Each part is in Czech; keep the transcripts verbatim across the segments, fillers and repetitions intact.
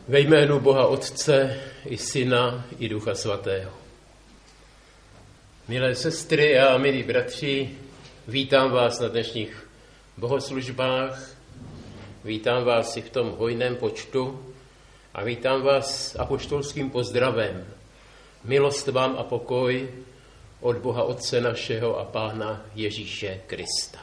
Ve jménu Boha Otce i Syna i Ducha Svatého. Milé sestry a milí bratři, vítám vás na dnešních bohoslužbách, vítám vás i v tom hojném počtu a vítám vás apoštolským pozdravem. Milost vám a pokoj od Boha Otce našeho a Pána Ježíše Krista.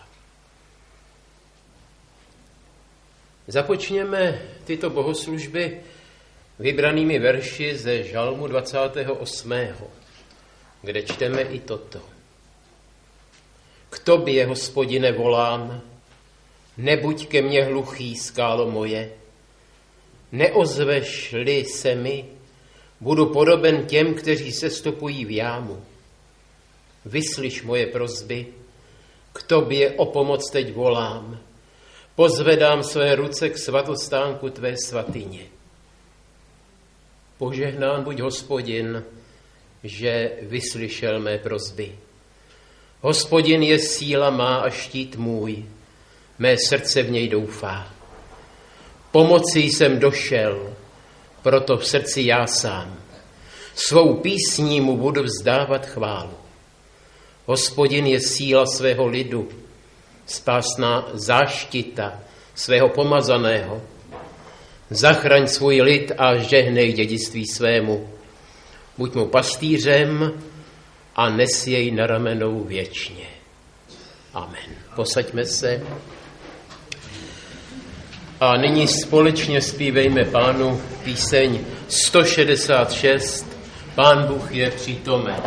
Započněme tyto bohoslužby vybranými verši ze Žalmu dvacátého osmého, kde čteme i toto. K tobě, Hospodine, volám, nebuď ke mně hluchý, skálo moje. Neozveš-li se mi, budu podoben těm, kteří se stopují v jámu. Vyslyš moje prosby, k tobě o pomoc teď volám. Pozvedám své ruce k svatostánku tvé svatyně. Požehnán buď Hospodin, že vyslyšel mé prosby. Hospodin je síla má a štít můj, mé srdce v něj doufá. Pomoci jsem došel, proto v srdci jásám. Svou písní mu budu vzdávat chválu. Hospodin je síla svého lidu, spásná záštita svého pomazaného. Zachraň svůj lid a žehnej dědictví svému. Buď mu pastýřem a nes jej na ramenou věčně. Amen. Posaďme se. A nyní společně zpívejme Pánu píseň sto šedesát šest. Pán Bůh je přítomen.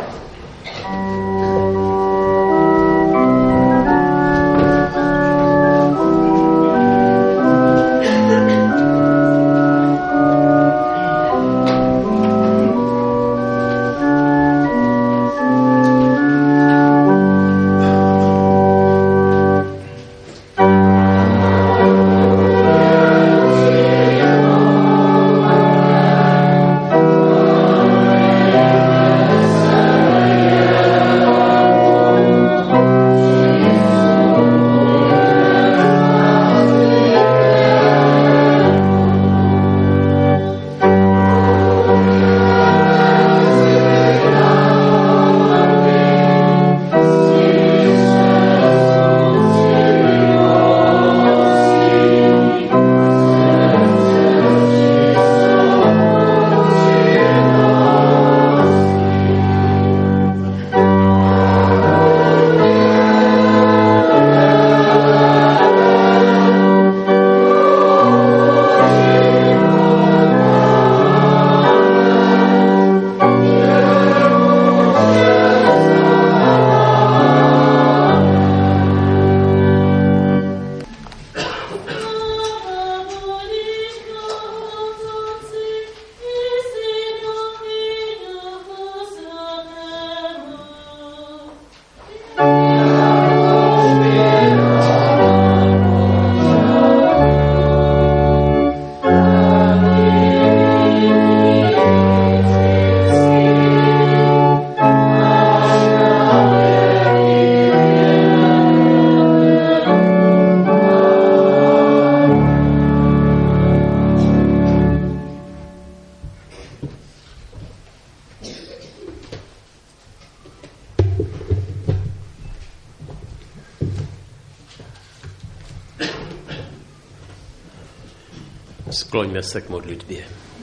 Skloňme se k modlitbě.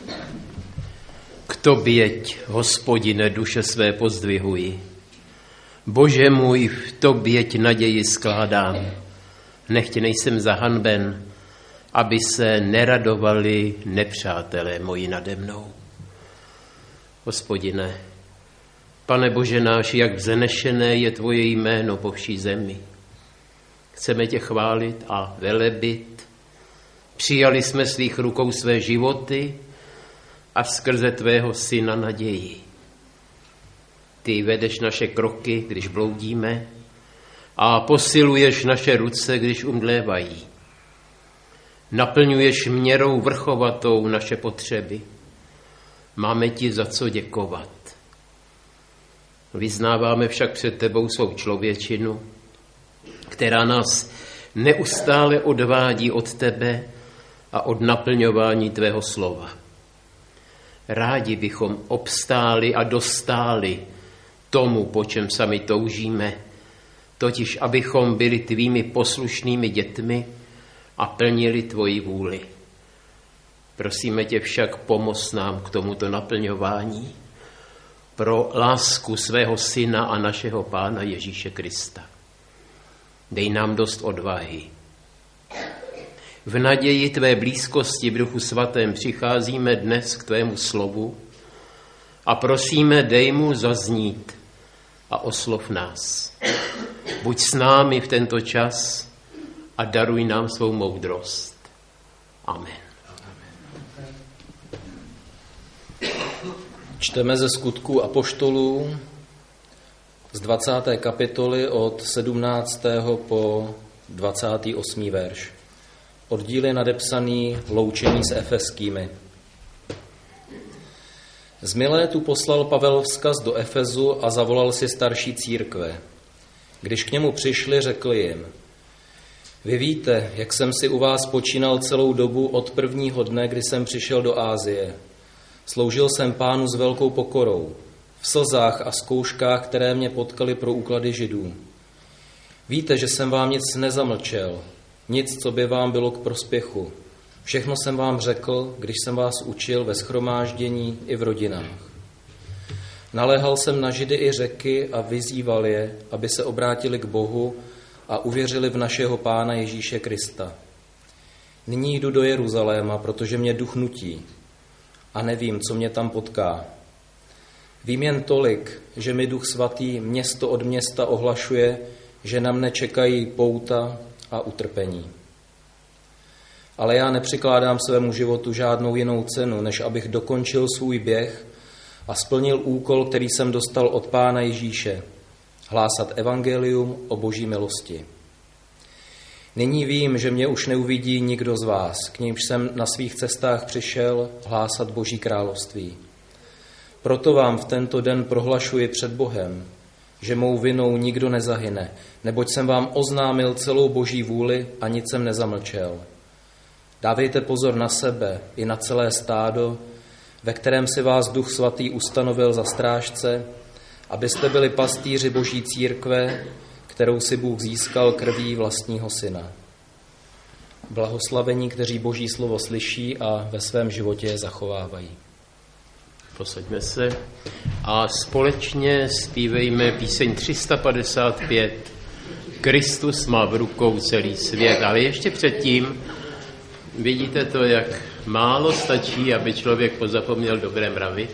K toběť, Hospodine, duše své pozdvihuji. Bože můj, v toběť naději skládám. Nechť nejsem zahanben, aby se neradovali nepřátelé moji nade mnou. Hospodine, Pane Bože náš, jak vznešené je tvoje jméno po vší zemi. Chceme tě chválit a velebit. Přijali jsme svých rukou své životy a skrze tvého syna naději. Ty vedeš naše kroky, když bloudíme, a posiluješ naše ruce, když umdlévají. Naplňuješ měrou vrchovatou naše potřeby. Máme ti za co děkovat. Vyznáváme však před tebou svou člověčinu, která nás neustále odvádí od tebe a od naplňování tvého slova. Rádi bychom obstáli a dostáli tomu, po čem sami toužíme, totiž abychom byli tvými poslušnými dětmi a plnili tvoji vůli. Prosíme tě však, pomoz nám k tomuto naplňování pro lásku svého Syna a našeho Pána Ježíše Krista. Dej nám dost odvahy. V naději tvé blízkosti v Duchu Svatém přicházíme dnes k tvému slovu a prosíme, dej mu zaznít a oslov nás. Buď s námi v tento čas a daruj nám svou moudrost. Amen. Čteme ze Skutků apoštolů z dvacáté kapitoly od sedmnáctého po dvacátý osmý verš. Oddíl je nadepsaný Loučení s Efeskými. Z Milétu poslal Pavel vzkaz do Efezu a zavolal si starší církve. Když k němu přišli, řekl jim: Vy víte, jak jsem si u vás počínal celou dobu od prvního dne, kdy jsem přišel do Ázie. Sloužil jsem Pánu s velkou pokorou, v slzách a zkouškách, které mě potkaly pro úklady Židů. Víte, že jsem vám nic nezamlčel, nic, co by vám bylo k prospěchu. Všechno jsem vám řekl, když jsem vás učil ve shromáždění i v rodinách. Naléhal jsem na Židy i Řeky a vyzýval je, aby se obrátili k Bohu a uvěřili v našeho Pána Ježíše Krista. Nyní jdu do Jeruzaléma, protože mě duch nutí a nevím, co mě tam potká. Vím jen tolik, že mi Duch Svatý město od města ohlašuje, že na mne čekají pouta a utrpení. Ale já nepřikládám svému životu žádnou jinou cenu, než abych dokončil svůj běh a splnil úkol, který jsem dostal od Pána Ježíše, hlásat evangelium o Boží milosti. Nyní vím, že mě už neuvidí nikdo z vás, k nímž jsem na svých cestách přišel hlásat Boží království. Proto vám v tento den prohlašuji před Bohem, že mou vinou nikdo nezahyne, neboť jsem vám oznámil celou Boží vůli a nic jsem nezamlčel. Dávejte pozor na sebe i na celé stádo, ve kterém si vás Duch Svatý ustanovil za strážce, abyste byli pastýři Boží církve, kterou si Bůh získal krví vlastního Syna. Blahoslavení, kteří Boží slovo slyší a ve svém životě je zachovávají. Posaďme se a společně zpívejme píseň tři sta padesát pět. Kristus má v rukou celý svět. Ale ještě předtím vidíte to, jak málo stačí, aby člověk pozapomněl dobré mravy.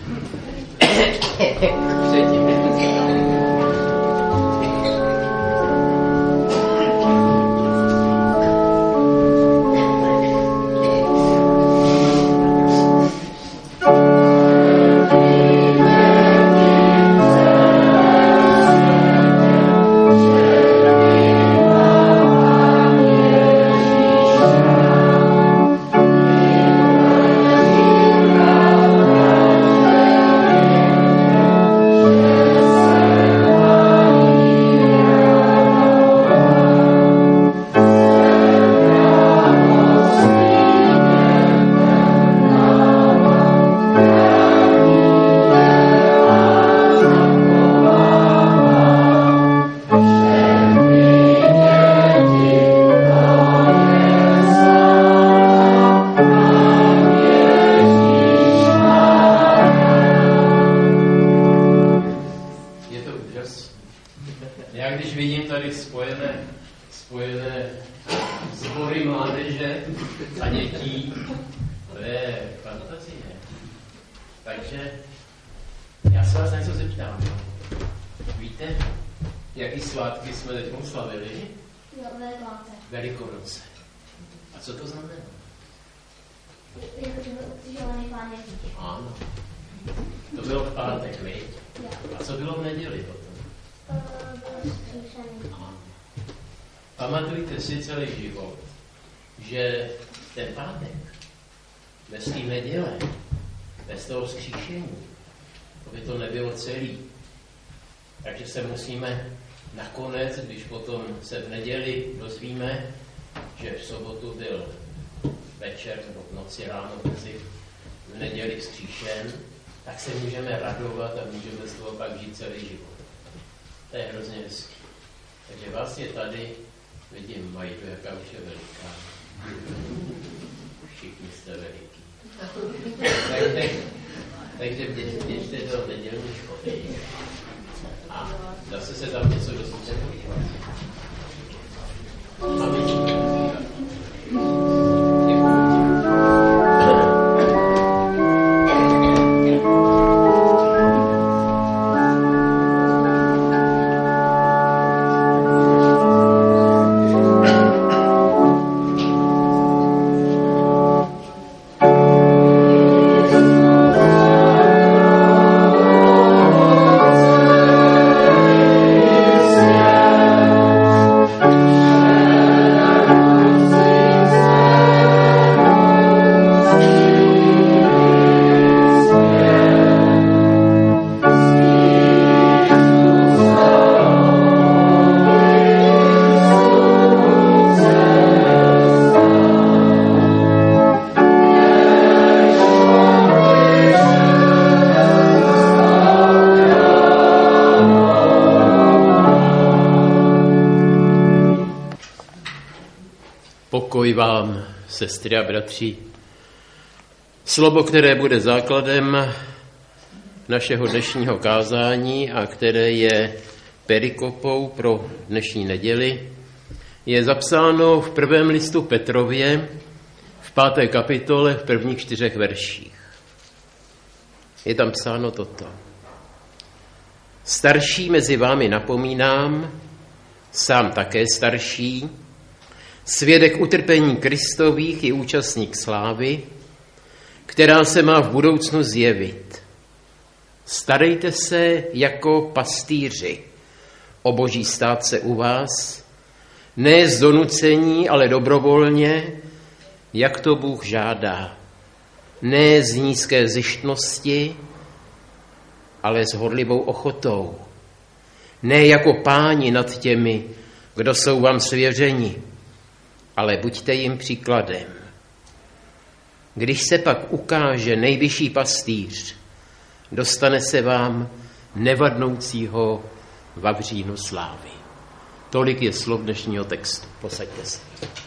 Pamatujte si celý život, že ten pátek, bez té neděle, bez toho vzkříšení, to by to nebylo celý. Takže se musíme nakonec, když potom se v neděli dozvíme, že v sobotu byl večer nebo v noci ráno brzy, v neděli vzkříšen, tak se můžeme radovat a můžeme z toho pak žít celý život. To je hrozně hezký. Takže vlastně tady vidím Majdu, jaká už je veliká. Všichni jste veliký. Takže, takže běžte do nedělní školy a zase se tam něco dozvíte podívat. Pokoj vám, sestry a bratři. Slovo, které bude základem našeho dnešního kázání a které je perikopou pro dnešní neděli, je zapsáno v prvém listu Petrově v páté kapitole v prvních čtyřech verších. Je tam psáno toto. Starší mezi vámi napomínám, sám také starší, svědek utrpení Kristových i účastník slávy, která se má v budoucnu zjevit. Starejte se jako pastýři o boží státce u vás, ne z donucení, ale dobrovolně, jak to Bůh žádá. Ne z nízké zištnosti, ale s horlivou ochotou. Ne jako páni nad těmi, kdo jsou vám svěřeni, ale buďte jim příkladem. Když se pak ukáže nejvyšší pastýř, dostane se vám nevadnoucího vavřínu slávy. Tolik je slov dnešního textu. Posaďte se.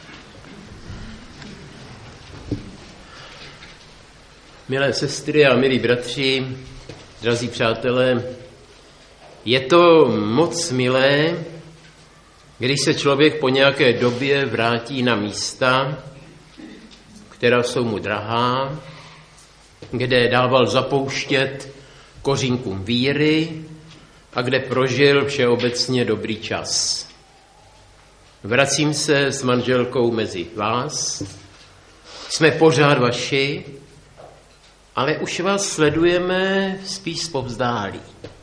Milé sestry a milí bratři, drazí přátelé, je to moc milé, když se člověk po nějaké době vrátí na místa, která jsou mu drahá, kde dával zapouštět kořínkům víry a kde prožil všeobecně dobrý čas. Vracím se s manželkou mezi vás, jsme pořád vaši, ale už vás sledujeme spíš zpovzdálí.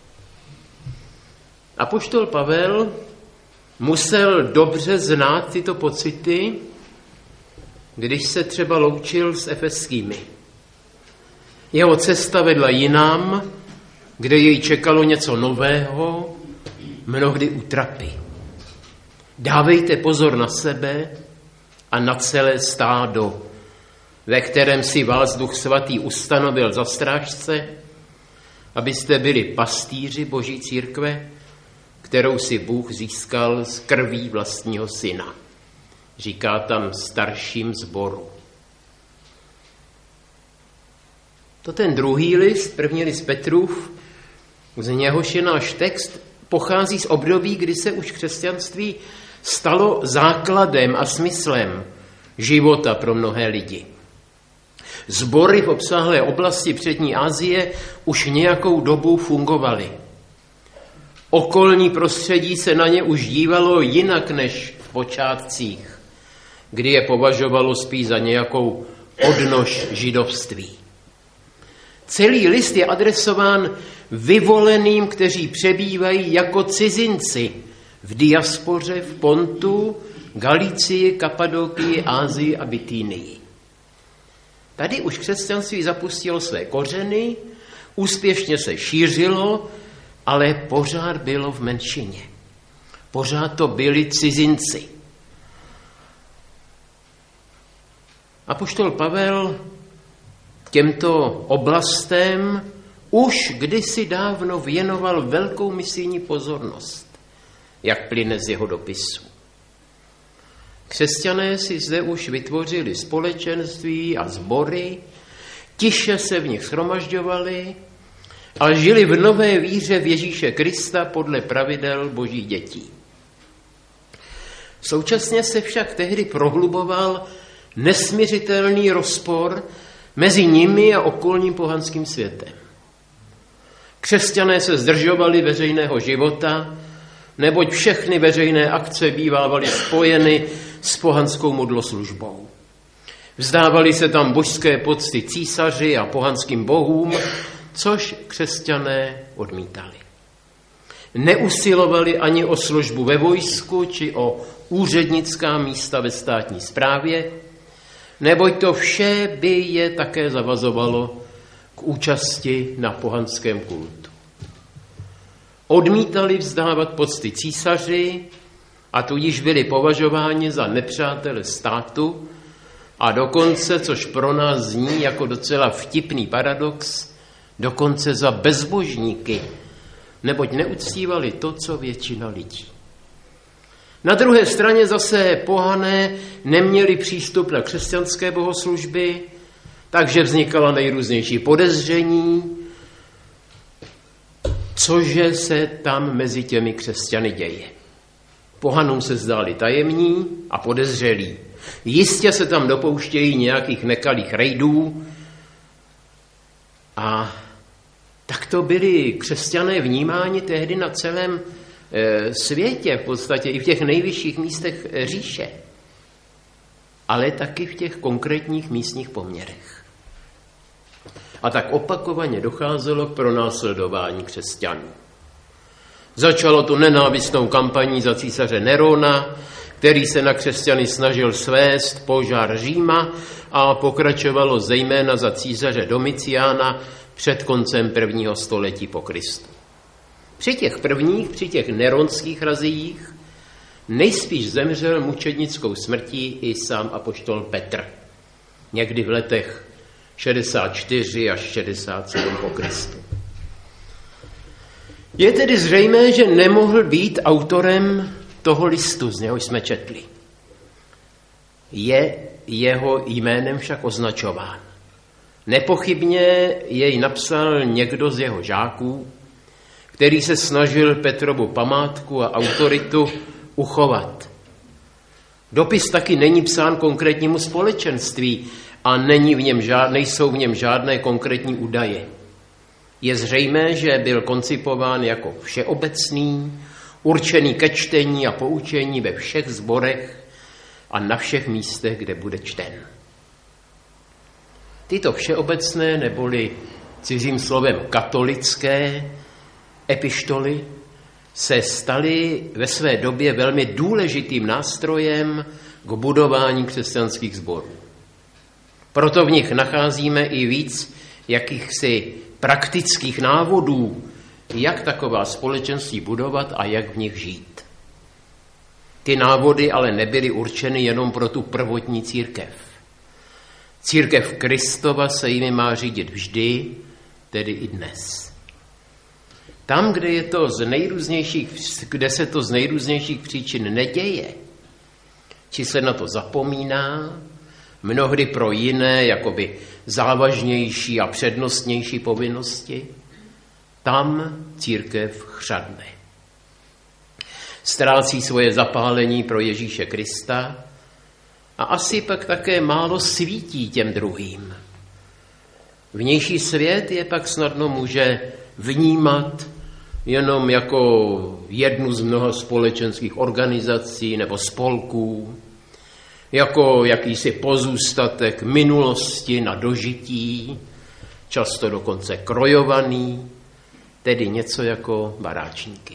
Apoštol Pavel musel dobře znát tyto pocity, když se třeba loučil s efeskými. Jeho cesta vedla jinam, kde jej čekalo něco nového, mnohdy útrapy. Dávejte pozor na sebe a na celé stádo, ve kterém si vás Duch Svatý ustanovil za strážce, abyste byli pastýři Boží církve, kterou si Bůh získal z krví vlastního syna. Říká tam starším sboru. To ten druhý list, první list Petrův, z něhož je náš text, pochází z období, kdy se už křesťanství stalo základem a smyslem života pro mnohé lidi. Sbory v obsáhlé oblasti přední Asie už nějakou dobu fungovaly. Okolní prostředí se na ně už dívalo jinak než v počátcích, kdy je považovalo spíš za nějakou odnož židovství. Celý list je adresován vyvoleným, kteří přebývají jako cizinci v diaspoře v Pontu, Galicii, Kapadokii, Ázii a Bitýnii. Tady už křesťanství zapustilo své kořeny, úspěšně se šířilo, ale pořád bylo v menšině. Pořád to byli cizinci. Apoštol Pavel těmto oblastem už kdysi dávno věnoval velkou misijní pozornost, jak plyne z jeho dopisu. Křesťané si zde už vytvořili společenství a sbory, tiše se v nich shromažďovali a žili v nové víře v Ježíše Krista podle pravidel Božích dětí. Současně se však tehdy prohluboval nesmiřitelný rozpor mezi nimi a okolním pohanským světem. Křesťané se zdržovali veřejného života, neboť všechny veřejné akce bývávaly spojeny s pohanskou modloslužbou. Vzdávali se tam božské pocty císaři a pohanským bohům, což křesťané odmítali. Neusilovali ani o službu ve vojsku či o úřednická místa ve státní správě, neboť to vše by je také zavazovalo k účasti na pohanském kultu. Odmítali vzdávat pocty císaři a tudíž byli považováni za nepřátele státu a dokonce, což pro nás zní jako docela vtipný paradox, dokonce za bezbožníky, neboť neuctívali to, co většina lidí. Na druhé straně zase pohané neměli přístup na křesťanské bohoslužby, takže vznikala nejrůznější podezření, cože se tam mezi těmi křesťany děje. Pohanům se zdáli tajemní a podezřelí. Jistě se tam dopouštějí nějakých nekalých rejdů a tak to byli křesťané vnímáni tehdy na celém e, světě, v podstatě i v těch nejvyšších místech říše, ale taky v těch konkrétních místních poměrech. A tak opakovaně docházelo k pronásledování křesťanů. Začalo tu nenávistnou kampaní za císaře Nerona, který se na křesťany snažil svést požár Říma, a pokračovalo zejména za císaře Domiciána před koncem prvního století po Kristu. Při těch prvních, při těch neronských razích, nejspíš zemřel mučednickou smrtí i sám apoštol Petr. Někdy v letech šedesát čtyři až šedesát sedm po Kristu. Je tedy zřejmé, že nemohl být autorem toho listu, z něhož jsme četli. Je jeho jménem však označován. Nepochybně jej napsal někdo z jeho žáků, který se snažil Petrovu památku a autoritu uchovat. Dopis taky není psán konkrétnímu společenství a není v něm žád, nejsou v něm žádné konkrétní údaje. Je zřejmé, že byl koncipován jako všeobecný, určený ke čtení a poučení ve všech sborech a na všech místech, kde bude čten. Tyto všeobecné neboli cizím slovem katolické epištoly se staly ve své době velmi důležitým nástrojem k budování křesťanských sborů. Proto v nich nacházíme i víc jakýchsi praktických návodů, jak taková společenství budovat a jak v nich žít. Ty návody ale nebyly určeny jenom pro tu prvotní církev. Církev Kristova se jimi má řídit vždy, tedy i dnes. Tam, kde, je to z nejrůznějších, kde se to z nejrůznějších příčin neděje, či se na to zapomíná, mnohdy pro jiné, jakoby závažnější a přednostnější povinnosti, tam církev chřadne. Ztrácí svoje zapálení pro Ježíše Krista a asi pak také málo svítí těm druhým. Vnější svět je pak snadno může vnímat jenom jako jednu z mnoha společenských organizací nebo spolků, jako jakýsi pozůstatek minulosti na dožití, často dokonce krojovaný, tedy něco jako baráčníky.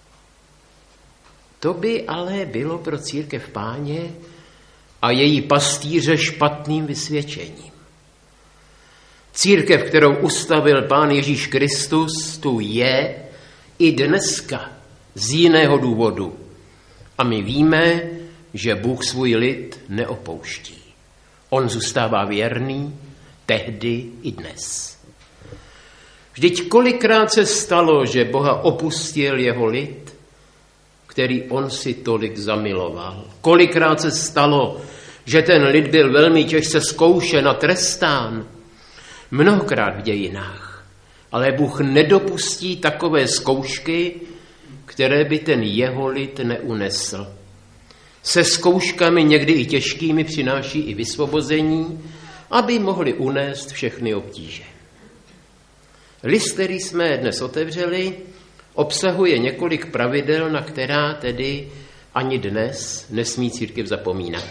To by ale bylo pro církev Páně a její pastýře špatným vysvědčením. Církev, kterou ustavil Pán Ježíš Kristus, tu je i dneska z jiného důvodu. A my víme, že Bůh svůj lid neopouští. On zůstává věrný, tehdy i dnes. Vždyť kolikrát se stalo, že Boha opustil jeho lid, který on si tolik zamiloval. Kolikrát se stalo, že ten lid byl velmi těžce zkoušen a trestán. Mnohokrát v dějinách. Ale Bůh nedopustí takové zkoušky, které by ten jeho lid neunesl. Se zkouškami někdy i těžkými přináší i vysvobození, aby mohli unést všechny obtíže. List, který jsme dnes otevřeli, obsahuje několik pravidel, na která tedy ani dnes nesmí církev zapomínat.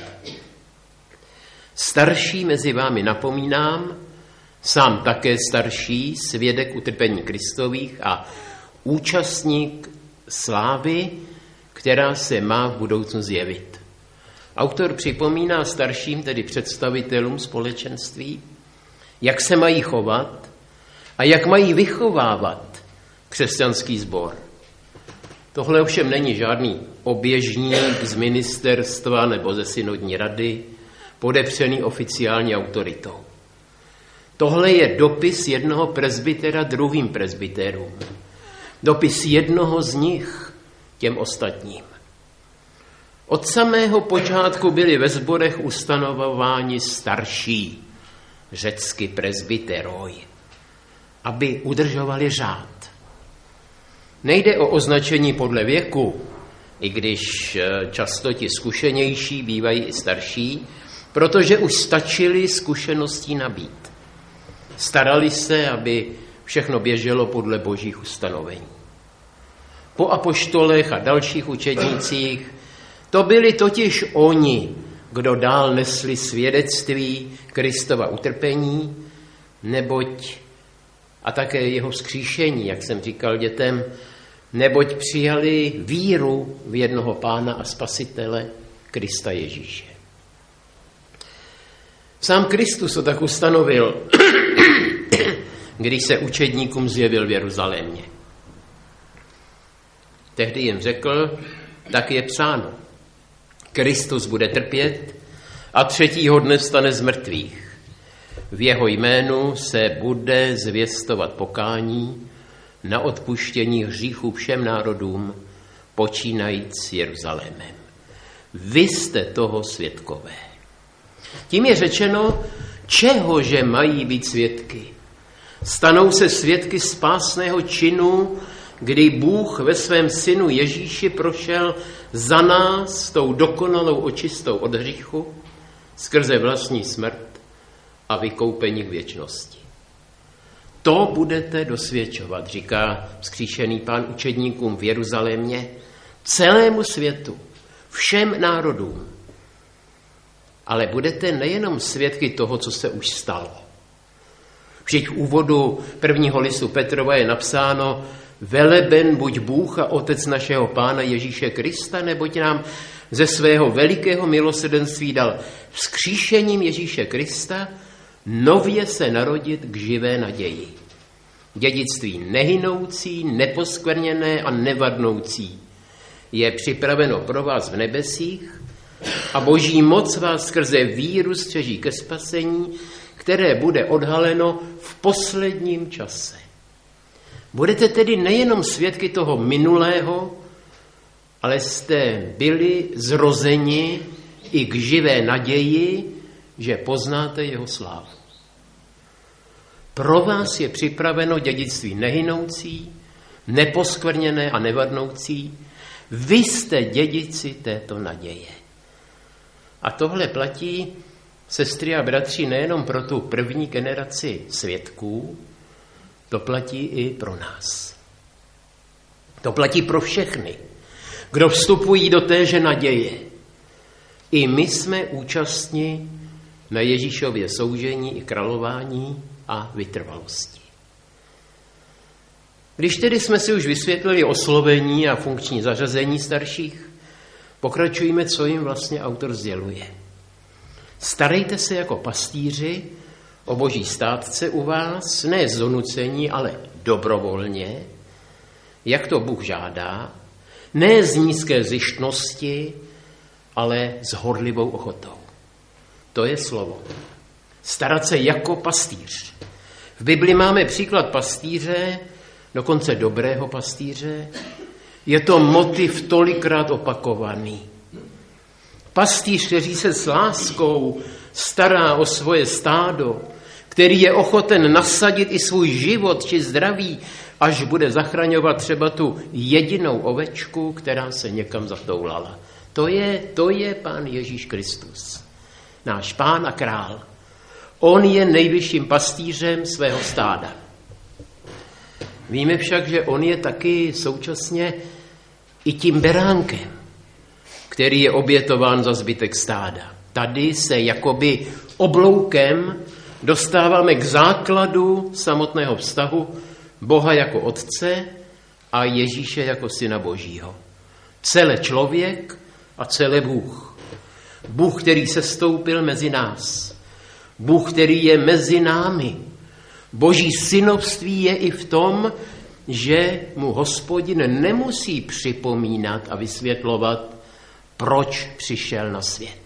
Starší mezi vámi napomínám, sám také starší, svědek utrpení Kristových a účastník slávy, která se má v budoucnu zjevit. Autor připomíná starším, tedy představitelům společenství, jak se mají chovat a jak mají vychovávat křesťanský sbor. Tohle ovšem není žádný oběžník z ministerstva nebo ze synodní rady, podepřený oficiální autoritou. Tohle je dopis jednoho presbytera druhým presbyterům. Dopis jednoho z nich těm ostatním. Od samého počátku byli ve sborech ustanovováni starší, řecky presbyteroj, aby udržovali řád. Nejde o označení podle věku, i když často ti zkušenější bývají i starší, protože už stačili zkušeností nabít. Starali se, aby všechno běželo podle božích ustanovení. Po apoštolech a dalších učednících to byli totiž oni, kdo dál nesli svědectví Kristova utrpení, neboť a také jeho vzkříšení, jak jsem říkal dětem, neboť přijali víru v jednoho Pána a Spasitele Krista Ježíše. Sám Kristus to tak ustanovil, když se učedníkům zjevil v Jeruzalémě. Tehdy jim řekl, tak je psáno, Kristus bude trpět a třetího dne vstane z mrtvých. V jeho jménu se bude zvěstovat pokání na odpuštění hříchů všem národům, počínajíc s Jeruzalémem. Vy jste toho svědkové. Tím je řečeno, čehože mají být svědky. Stanou se svědky spásného činu, kdy Bůh ve svém synu Ježíši prošel za nás tou dokonalou očistou od hříchu skrze vlastní smrt a vykoupení k věčnosti. To budete dosvědčovat, říká vzkříšený Pán učedníkům v Jeruzalémě, celému světu, všem národům. Ale budete nejenom svědky toho, co se už stalo. Vždyť v úvodu prvního listu Petrova je napsáno, veleben buď Bůh a Otec našeho Pána Ježíše Krista, neboť nám ze svého velikého milosrdenství dal vzkříšením Ježíše Krista nově se narodit k živé naději. Dědictví nehynoucí, neposkvrněné a nevadnoucí je připraveno pro vás v nebesích a boží moc vás skrze víru střeží ke spasení, které bude odhaleno v posledním čase. Budete tedy nejenom svědky toho minulého, ale jste byli zrozeni i k živé naději, že poznáte jeho slávu. Pro vás je připraveno dědictví nehynoucí, neposkvrněné a nevadnoucí. Vy jste dědici této naděje. A tohle platí, sestry a bratři, nejenom pro tu první generaci svědků, to platí i pro nás. To platí pro všechny, kdo vstupují do téže naděje. I my jsme účastni na Ježíšově soužení i králování a vytrvalosti. Když tedy jsme si už vysvětlili oslovení a funkční zařazení starších, pokračujeme, co jim vlastně autor sděluje. Starejte se jako pastýři o boží státce u vás, ne z donucení, ale dobrovolně, jak to Bůh žádá, ne z nízké zištnosti, ale s horlivou ochotou. To je slovo. Starat se jako pastýř. V Bibli máme příklad pastýře, dokonce dobrého pastýře. Je to motiv tolikrát opakovaný. Pastýř, který se s láskou stará o svoje stádo, který je ochoten nasadit i svůj život či zdraví, až bude zachraňovat třeba tu jedinou ovečku, která se někam zatoulala. To je, to je Pán Ježíš Kristus, náš Pán a král. On je nejvyšším pastýřem svého stáda. Víme však, že on je taky současně i tím beránkem, který je obětován za zbytek stáda. Tady se jakoby obloukem dostáváme k základu samotného vztahu Boha jako Otce a Ježíše jako Syna Božího. Celé člověk a celé Bůh. Bůh, který sestoupil mezi nás. Bůh, který je mezi námi. Boží synovství je i v tom, že mu Hospodin nemusí připomínat a vysvětlovat, proč přišel na svět.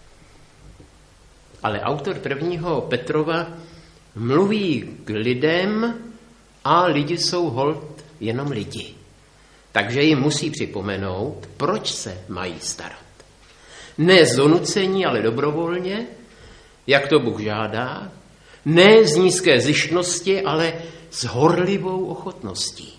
Ale autor prvního Petrova mluví k lidem a lidi jsou holt jenom lidi. Takže jim musí připomenout, proč se mají starat. Ne z donucení, ale dobrovolně, jak to Bůh žádá, ne z nízké zištnosti, ale s horlivou ochotností.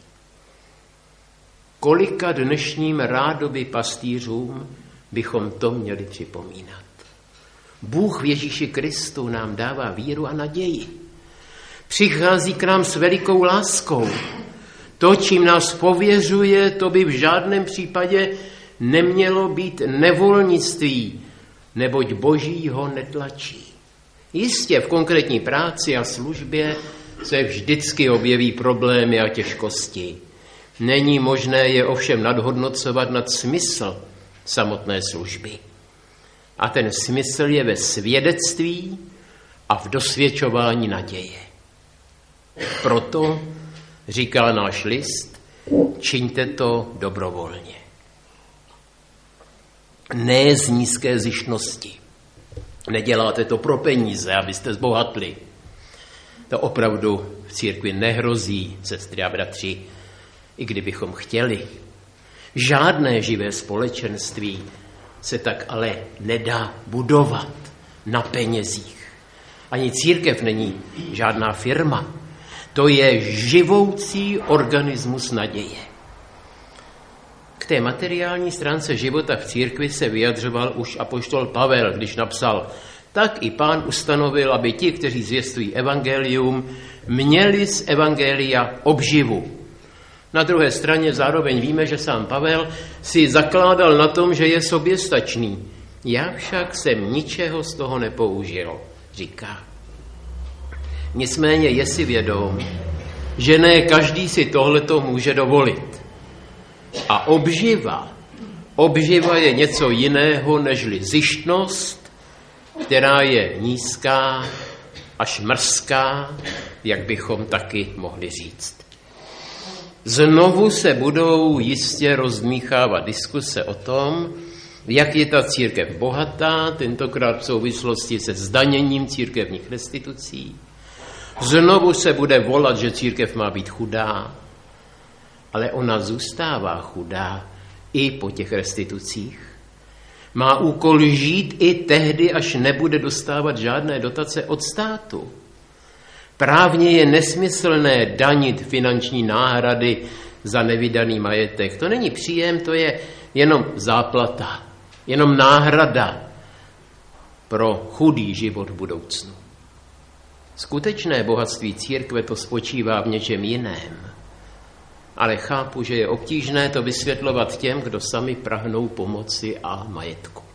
Kolika dnešním rádoby pastýřům bychom to měli připomínat. Bůh v Ježíši Kristu nám dává víru a naději. Přichází k nám s velikou láskou. To, čím nás pověřuje, to by v žádném případě nemělo být nevolnictví, neboť Boží ho netlačí. Jistě v konkrétní práci a službě se vždycky objeví problémy a těžkosti. Není možné je ovšem nadhodnocovat nad smysl samotné služby. A ten smysl je ve svědectví a v dosvědčování naděje. Proto, říká náš list, čiňte to dobrovolně. Ne z nízké zištnosti. Neděláte to pro peníze, abyste zbohatli. To opravdu v církvi nehrozí, sestry a bratři, i kdybychom chtěli. Žádné živé společenství se tak ale nedá budovat na penězích. Ani církev není žádná firma. To je živoucí organismus naděje. K té materiální stránce života v církvi se vyjadřoval už apoštol Pavel, když napsal: tak i Pán ustanovil, aby ti, kteří zvěstují evangelium, měli z evangelia obživu. Na druhé straně zároveň víme, že sám Pavel si zakládal na tom, že je soběstačný. Já však jsem ničeho z toho nepoužil, říká. Nicméně je si vědom, že ne každý si tohleto může dovolit. A obživa, obživa je něco jiného nežli zištnost, která je nízká až mrzká, jak bychom taky mohli říct. Znovu se budou jistě rozdmíchávat diskuse o tom, jak je ta církev bohatá, tentokrát v souvislosti se zdaněním církevních restitucí. Znovu se bude volat, že církev má být chudá, ale ona zůstává chudá i po těch restitucích. Má úkol žít i tehdy, až nebude dostávat žádné dotace od státu. Právně je nesmyslné danit finanční náhrady za nevydaný majetek. To není příjem, to je jenom záplata, jenom náhrada pro chudý život v budoucnu. Skutečné bohatství církve to spočívá v něčem jiném. Ale chápu, že je obtížné to vysvětlovat těm, kdo sami prahnou pomoci a majetku.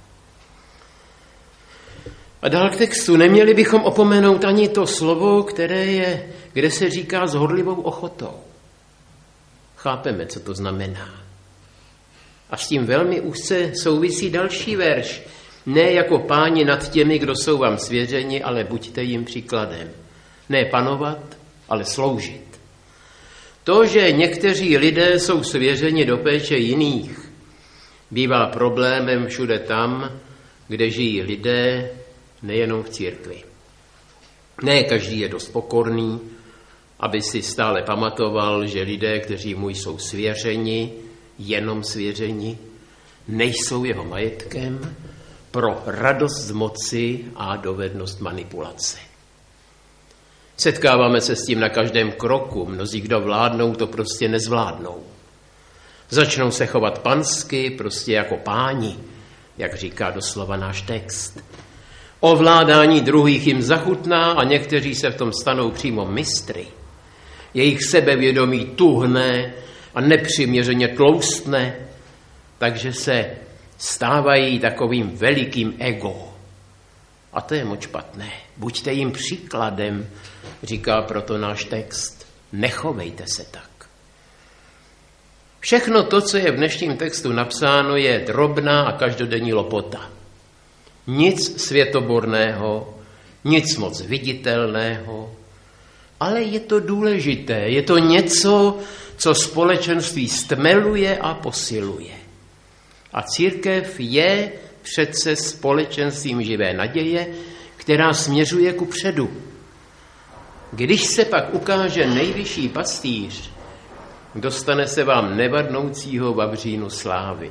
A dál k textu. Neměli bychom opomenout ani to slovo, které je, kde se říká s horlivou ochotou. Chápeme, co to znamená. A s tím velmi úzce souvisí další verš. Ne jako páni nad těmi, kdo jsou vám svěřeni, ale buďte jim příkladem. Ne panovat, ale sloužit. To, že někteří lidé jsou svěřeni do péče jiných, bývá problémem všude tam, kde žijí lidé, nejenom v církvi. Ne každý je dost pokorný, aby si stále pamatoval, že lidé, kteří mu jsou svěřeni, jenom svěřeni, nejsou jeho majetkem pro radost z moci a dovednost manipulace. Setkáváme se s tím na každém kroku. Mnozí, kdo vládnou, to prostě nezvládnou. Začnou se chovat pansky, prostě jako páni, jak říká doslova náš text. Ovládání druhých jim zachutná a někteří se v tom stanou přímo mistry. Jejich sebevědomí tuhne a nepřiměřeně tloustne, takže se stávají takovým velikým ego. A to je moc špatné. Buďte jim příkladem, říká proto náš text. Nechovejte se tak. Všechno to, co je v dnešním textu napsáno, je drobná a každodenní lopota. Nic světoborného, nic moc viditelného, ale je to důležité. Je to něco, co společenství stmeluje a posiluje. A církev je přece společenstvím živé naděje, která směřuje ku předu. Když se pak ukáže nejvyšší pastýř, dostane se vám nevadnoucího vavřínu slávy.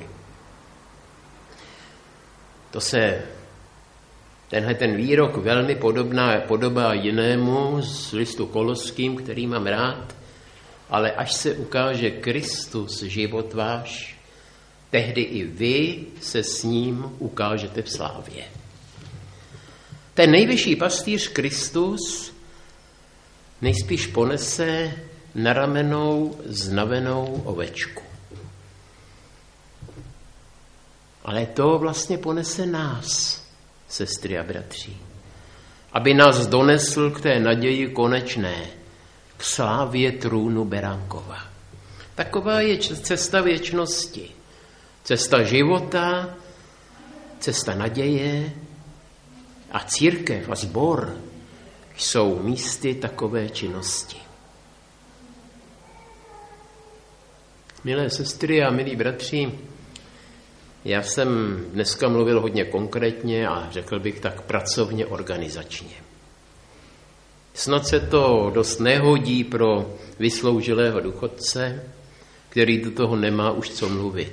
To se, tenhle ten výrok velmi podobná, podobá jinému z listu Koloským, který mám rád, ale až se ukáže Kristus, život váš, tehdy i vy se s ním ukážete v slávě. Ten nejvyšší pastýř Kristus nejspíš ponese na ramenou znavenou ovečku. Ale to vlastně ponese nás, sestry a bratři, aby nás donesl k té naději konečné, k slávě trůnu Beránkova. Taková je cesta věčnosti. Cesta života, cesta naděje a církev a sbor jsou místy takové činnosti. Milé sestry a milí bratři, já jsem dneska mluvil hodně konkrétně a řekl bych tak pracovně organizačně. Snad se to dost nehodí pro vysloužilého důchodce, který do toho nemá už co mluvit.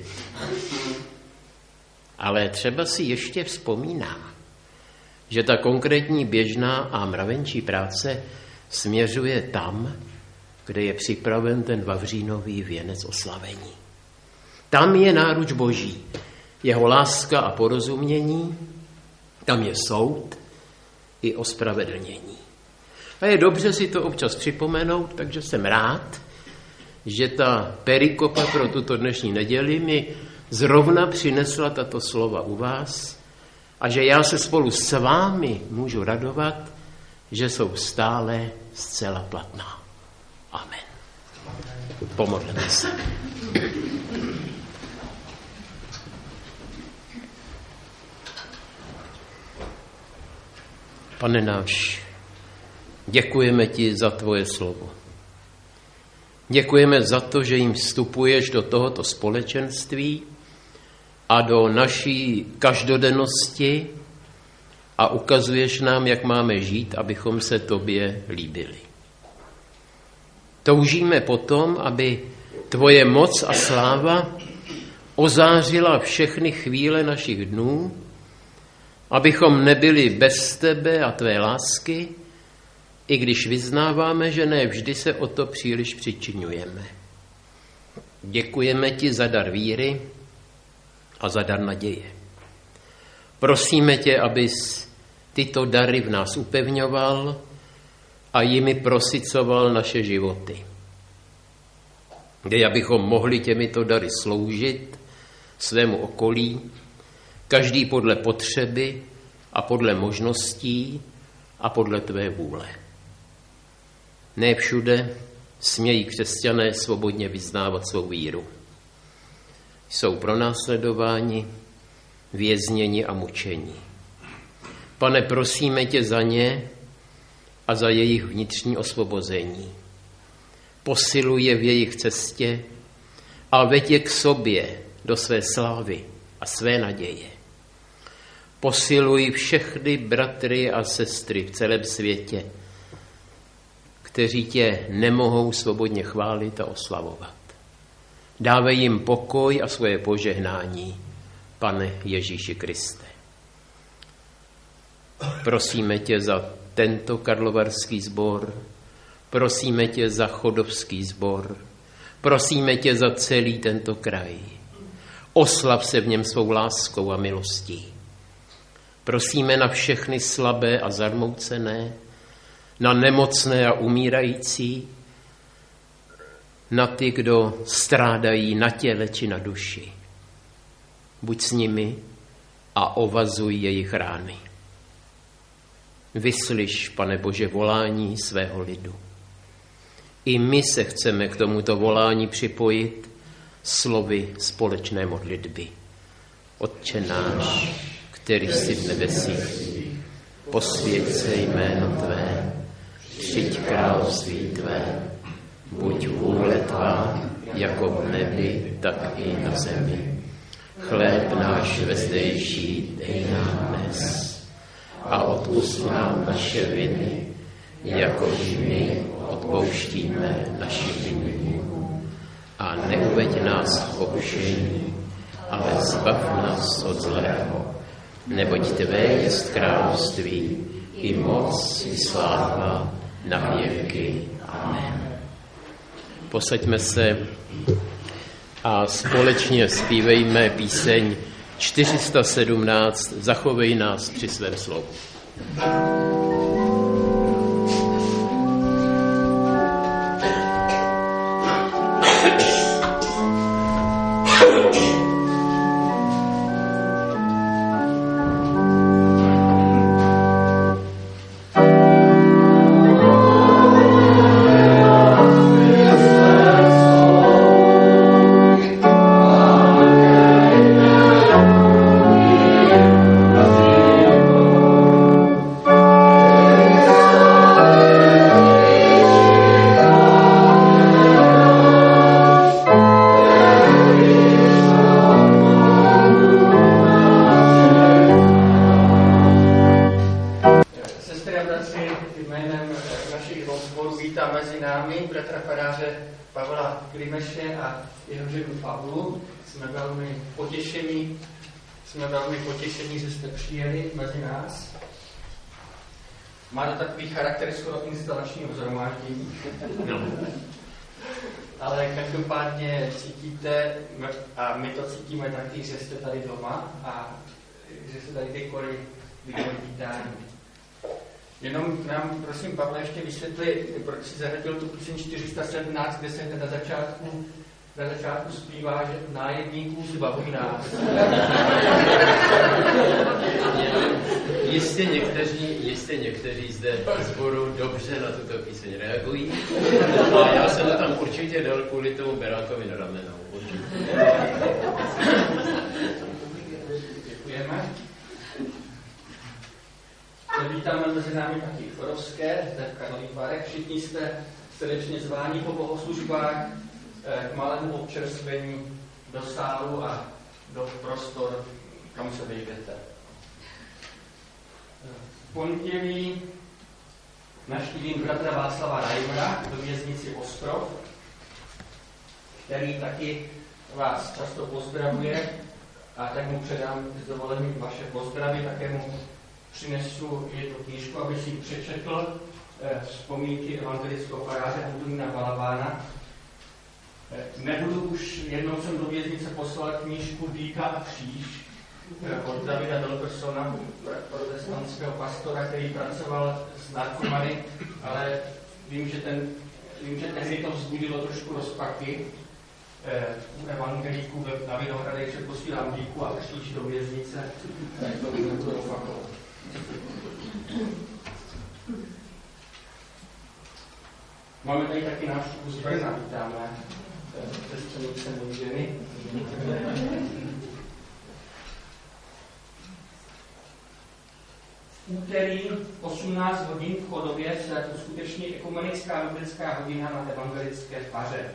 Ale třeba si ještě vzpomínám, že ta konkrétní běžná a mravenčí práce směřuje tam, kde je připraven ten vavřínový věnec oslavení. Tam je náruč Boží, jeho láska a porozumění, tam je soud i ospravedlnění. A je dobře si to občas připomenout, takže jsem rád, že ta perikopa pro tuto dnešní neděli mi zrovna přinesla tato slova u vás a že já se spolu s vámi můžu radovat, že jsou stále zcela platná. Amen. Pomodleme se. Pane náš, děkujeme ti za tvoje slovo. Děkujeme za to, že jim vstupuješ do tohoto společenství a do naší každodennosti a ukazuješ nám, jak máme žít, abychom se tobě líbili. Toužíme potom, aby tvoje moc a sláva ozářila všechny chvíle našich dnů, abychom nebyli bez tebe a tvé lásky, i když vyznáváme, že ne vždy se o to příliš přičiňujeme. Děkujeme ti za dar víry a za dar naděje. Prosíme tě, abys tyto dary v nás upevňoval a jimi prosycoval naše životy. Dej, abychom mohli těmito dary sloužit svému okolí, každý podle potřeby a podle možností a podle tvé vůle. Ne všude smějí křesťané svobodně vyznávat svou víru. Jsou pronásledováni, vězněni a mučeni. Pane, prosíme tě za ně a za jejich vnitřní osvobození. Posiluj je v jejich cestě a veď je k sobě do své slávy a své naděje. Posiluj všechny bratry a sestry v celém světě, kteří tě nemohou svobodně chválit a oslavovat. Dávej jim pokoj a svoje požehnání, Pane Ježíši Kriste. Prosíme tě za tento karlovarský sbor, prosíme tě za chodovský sbor, prosíme tě za celý tento kraj. Oslav se v něm svou láskou a milostí. Prosíme na všechny slabé a zarmoucené, na nemocné a umírající, na ty, kdo strádají na těle či na duši. Buď s nimi a ovazuj jejich rány. Vyslyš, Pane Bože, volání svého lidu. I my se chceme k tomuto volání připojit slovy společné modlitby. Otče náš, který jsi v nebesích, posvěť se jméno Tvé, přijď království Tvé, buď vůle Tvá, jako v nebi, tak i na zemi. Chléb náš vezdejší dej nám dnes a odpusť nám naše viny, jakož my odpouštíme našim viníkům. A neuveď nás v pokušení, ale zbav nás od zlého. Neboť Tvé jest království, i moc, i sláva na věky. Amen. Posaďme se a společně zpívejme píseň čtyři sta sedmnáct, Zachovej nás při svém slovu. Má to takový charakter skoro instalačního shromáždění. No. Ale každopádně cítíte, a my to cítíme taky, že jste tady doma a že se tady ty kory vítání. Jenom nám, prosím, Pavle, ještě vysvětli, proč si zařadil tu píseň čtyři sta sedmnáct, kde se na začátku, na začátku zpívá, že nájemníků zbavuj nás. Jistě někteří, jistě někteří zde v sboru dobře na tuto píseň reagují. A já jsem to tam určitě dal kvůli tomu Beránkovi na ramenou. Určitě. Děkujeme. Vítáme mezi námi taky Chorovské, zde v Karlových Varech. Všichni jste srdečně zváni po bohoslužbách k malému občerstvení do sálu a do prostor, kam se vejdete. V pondělí navštívím bratra Václava Reimera do věznici Ostrov, který taky vás často pozdravuje, a tak mu předám s dovolením vaše pozdravy, také mu přinesu jednu knížku, aby si přečetl vzpomínky evangelického faráře Antonína Balabána. Nebudu už, jednou jsem do věznice poslal knížku Dýka a kříž od Davida Dolpersona, protestantského pastora, který pracoval s narkomany, ale vím, že, ten, vím, že tehdy to vzbudilo trošku rozpaky. U evangelíků na Vinohradech, že posílám Dýku a kříž do věznice, tak to bych nebudu opakovat. Máme tady taky návštěvu z Brna, vítáme sestřenice Modřiny. V úterý osmnáct hodin v Chodově se uskuteční ekumenická biblická hodina na evangelické faře.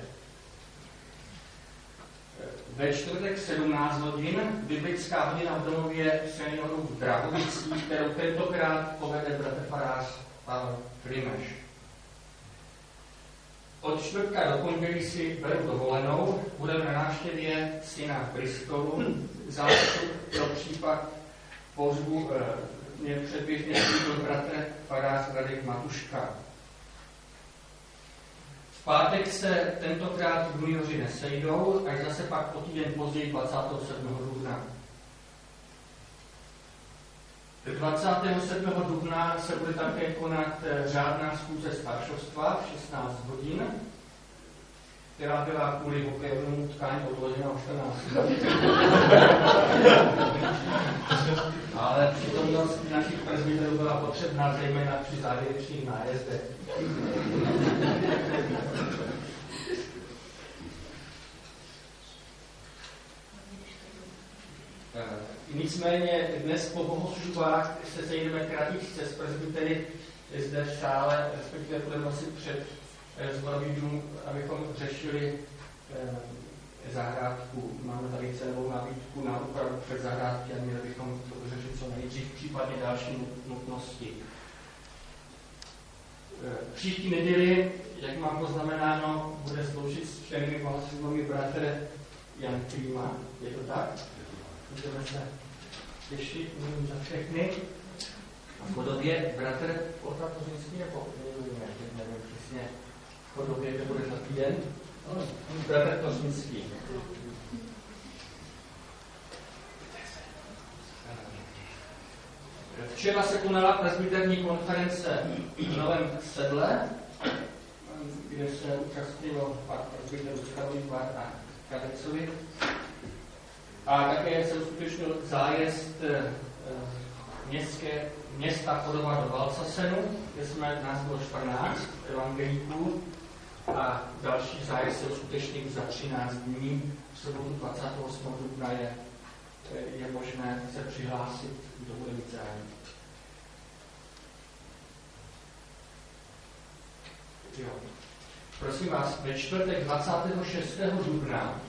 Ve čtvrtek sedmnáct hodin biblická hodina v domově seniorů v Drahovicích, kterou tentokrát povede bratr farář Pavel Klimeš. Od čtvrtka do pondělí si beru dovolenou, budeme na návštěvě syna v Bristolu, zástup pro případ pozvu e, mě předběžně byl bratr farář Radek Matuška. V pátek se tentokrát junioři nesejdou, až zase pak o týden později dvacátého sedmého dubna. dvacátého sedmého dubna se bude také konat řádná schůze staršovstva v šestnáct hodin, která byla kvůli hokejovému utkání odložena o čtrnáct hodin. Ale přítomnost našich presbyterů byla potřebná zejména při závěrečných nájezdech. Nicméně dnes po bohoslužbách se sejdeme kratičce s presbytery zde v sále, respektive budeme nosit před zborový dům, abychom řešili eh, zahrádku. Máme tady cenovou nabídku na úpravu před zahrádky a měli bychom to řešit co nejdřív, případně další nutnosti. Eh, příští neděli, jak mám poznamenáno, bude sloužit s všemi bohoslužbami bratr Jan Klíma. Je to tak? Můžeme se těšit, můžeme za všechny. A v podobě bratr Otra Kořinský nebo nevím, nevím přesně. V podobě to bude za týden. Bratr Kořinský. Včera se konala presbyterní konference v Novém Sedle, kde se účastnilo pár presbyterů z Karlových Var a Kadecovi. A také se uskutečnil zájezd e, městské, města Chodova do Valsasenu, kde jsme, nás bylo čtrnáct evangelíků a další zájezd se uskutečnil za třináct dní. V sobotu dvacátého osmého dubna je, je možné se přihlásit, kdo bude mít zájem. Jo. Prosím vás, ve čtvrtek dvacátého šestého dubna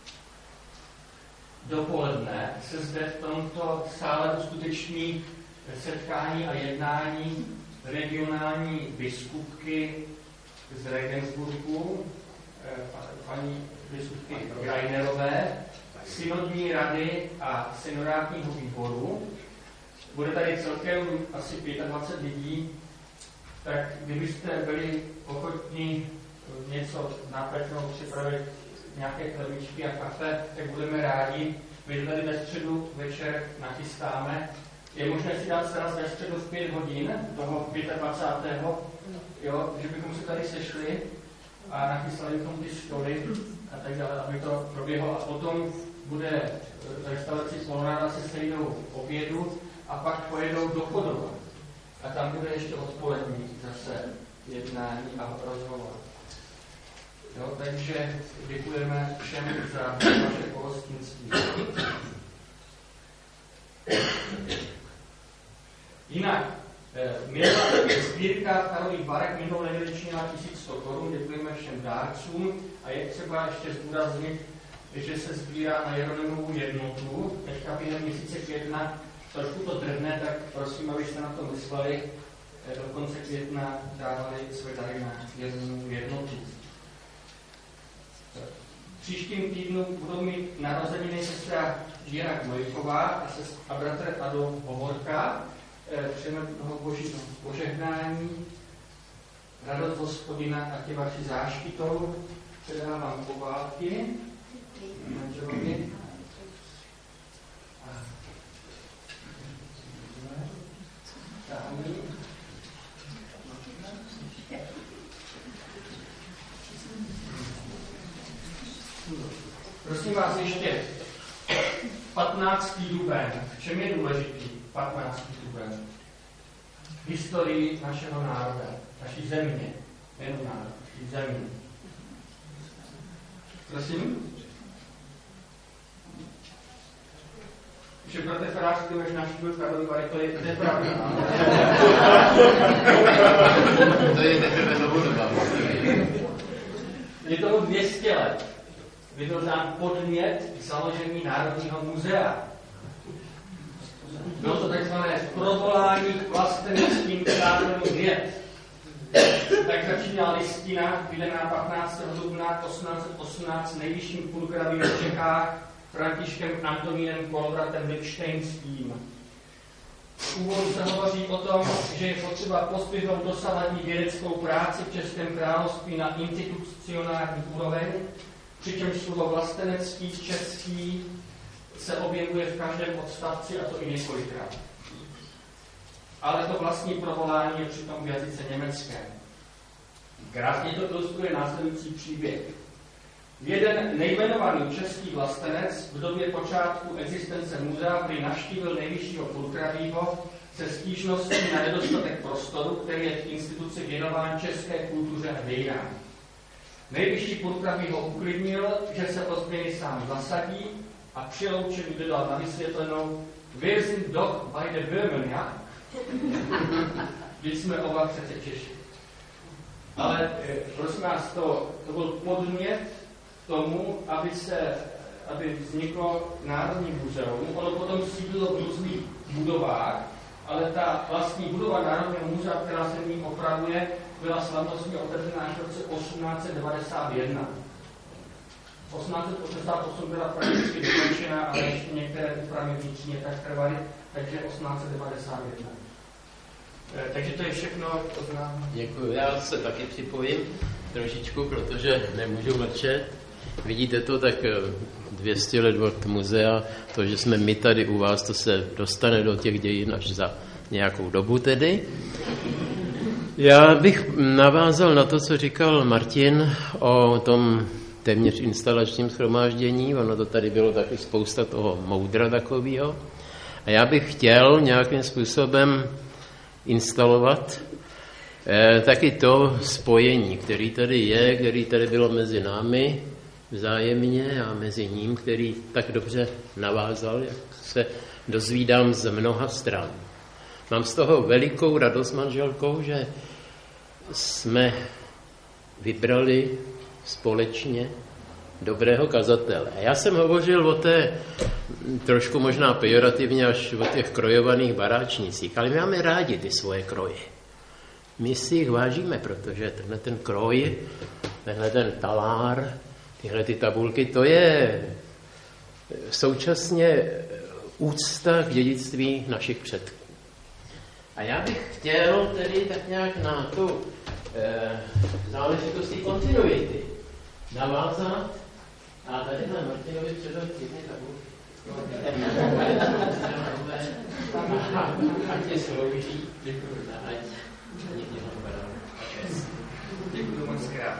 dopoledne se zde v tomto sále uskuteční setkání a jednání regionální biskupky z Regensburgu, paní biskupky Greinerové, synodní rady a synodátního výboru. Bude tady celkem asi dvacet pět lidí, tak kdybyste byli ochotní něco napečnout, připravit nějaké chlebičky a kafe, tak budeme rádi. My tady ve středu večer nachystáme. Je možné si dát sraz ve středu v pět hodin, toho dvacátého pátého Jo, že bychom se tady sešli a nachystali bychom ty stoly a tak dále, aby to proběhlo. A potom bude v restauraci Polonara se sejdou obědu a pak pojedou do Chodova. A tam bude ještě odpolední zase jednání a rozhovor. Jo, takže děkujeme všem za vaše pohostinství. Jinak, měla sbírka v Karlových Varech minulou neděli činila tisíc sto korun, děkujeme všem dárcům a je třeba ještě zdůraznit, že se sbírá na Jeronimovu jednotu. Teďka během měsíce května trošku to drhne, tak prosím, abyste na to mysleli. Do konce května dávali své dary na Jeronimovu jednotu. V příštím týdnu budou mít narozeniny sestra Jana Gmojková a, a bratr Adolf Hovorka. Přejeme toho božího požehnání, radost Hospodina a tě vaši záštitou. Předávám obálky manželovi. Prosím vás ještě, patnáctý duben, v čem je důležitý patnáctý duben? V historii našeho národa, naší země, nejen národ, naší země. Prosím? Že bratr Farář, ty máš navštívil Karlovy Vary, to je, to je pravda. To je teprve novodobá. Je tomu dvě stě let. Byl dán podnět k založení Národního muzea. Bylo to takzvané provolání k vlasteneckým základům věd. Tak začíná listina, vydaná patnáctého dubna osmnáct set osmnáct nejvyšším purkrabím v Čechách Františkem Antonínem Kolvratem Lipštejnským. V úvodu se hovoří o tom, že je potřeba pozdvihnout dosavadní vědeckou práci v Českém království na institucionální úroveň, přičemž slovo vlastenecký český se objevuje v každém odstavci, a to i několikrát. Ale to vlastní provolání je přitom v jazyce německém. Krásně to ilustruje následující příběh. Jeden nejmenovaný český vlastenec v době počátku existence muzea, který navštívil nejvyššího purkrabího se stížností na nedostatek prostoru, který je v instituci věnován české kultuře a dějinám. Nejvyšší purkrabí ho uklidnil, že se o změny sám zasadí a přiloučený dodal na vysvětlenou Wir sind doch bei der Böhmen, ja? Vždyť jsme oba přece Češi. Ale prosím vás, to, to byl podnět k tomu, aby, se, aby vzniklo Národní muzeum. Ono potom sídlilo v různých budovách, ale ta vlastní budova Národního muzea, která se nyní opravuje, byla slavnostně otevřená až v roce osmnáct set devadesát jedna. osmnáct set osmdesát osm byla prakticky dokončena, ale ještě některé úpravy vnitřně tak trvaly, takže osmnáct set devadesát jedna. Takže to je všechno poznám. Děkuji, já se taky připojím trošičku, protože nemůžu mlčet. Vidíte to, tak dvě stě let od muzea, to, že jsme my tady u vás, to se dostane do těch dějin až za nějakou dobu tedy. Já bych navázal na to, co říkal Martin o tom téměř instalačním shromáždění, ono to tady bylo taky spousta toho moudra takového. A já bych chtěl nějakým způsobem instalovat eh, taky to spojení, který tady je, který tady bylo mezi námi vzájemně a mezi ním, který tak dobře navázal, jak se dozvídám z mnoha stran. Mám z toho velikou radost s manželkou, že jsme vybrali společně dobrého kazatele. Já jsem hovořil o té, trošku možná pejorativně, až o těch krojovaných baráčnicích, ale my máme rádi ty svoje kroje. My si jich vážíme, protože tenhle ten kroj, tenhle ten talár, tyhle ty tabulky, to je současně úcta k dědictví našich předků. A já bych chtěl tedy tak nějak na tu e, záležitosti kontinuity navázat a tady na Martinovi předat jedny tabulky. A tě slouží. Děkuji. Děkuji moc krát.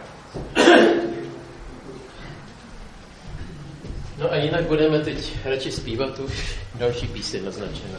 No a jinak budeme teď radši zpívat už další píseň naznačená.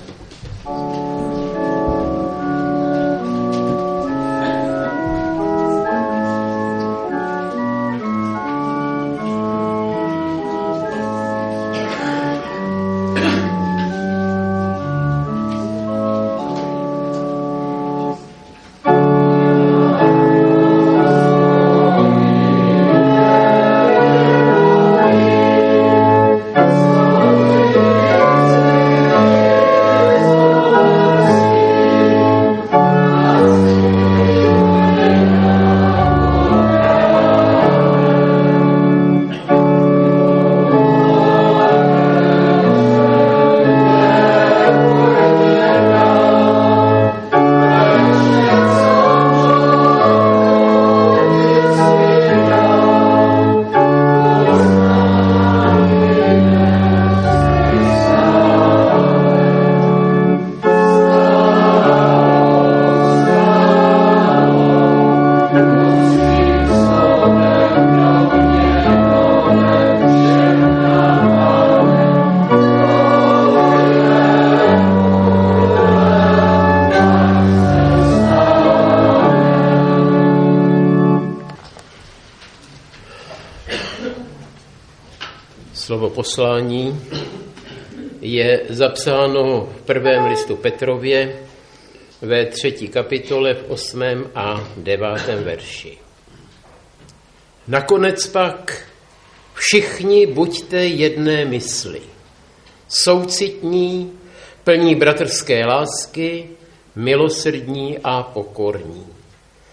Slovo poslání je zapsáno v prvém listu Petrově ve třetí kapitole v osmém a devátém verši. Nakonec pak všichni buďte jedné mysli, soucitní, plní bratrské lásky, milosrdní a pokorní.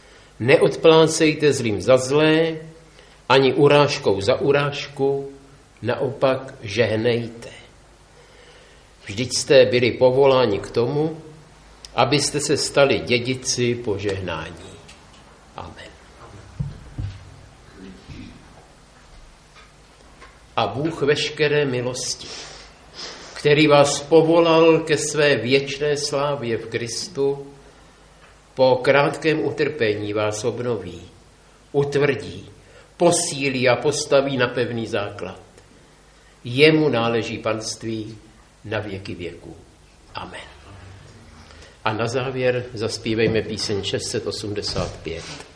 Neodplácejte zlým za zlé, ani urážkou za urážku, naopak žehnejte. Vždyť jste byli povoláni k tomu, abyste se stali dědici požehnání. Amen. A Bůh veškeré milosti, který vás povolal ke své věčné slávě v Kristu, po krátkém utrpení vás obnoví, utvrdí, posílí a postaví na pevný základ. Jemu náleží panství na věky věků. Amen. A na závěr zaspívejme píseň šest set osmdesát pět.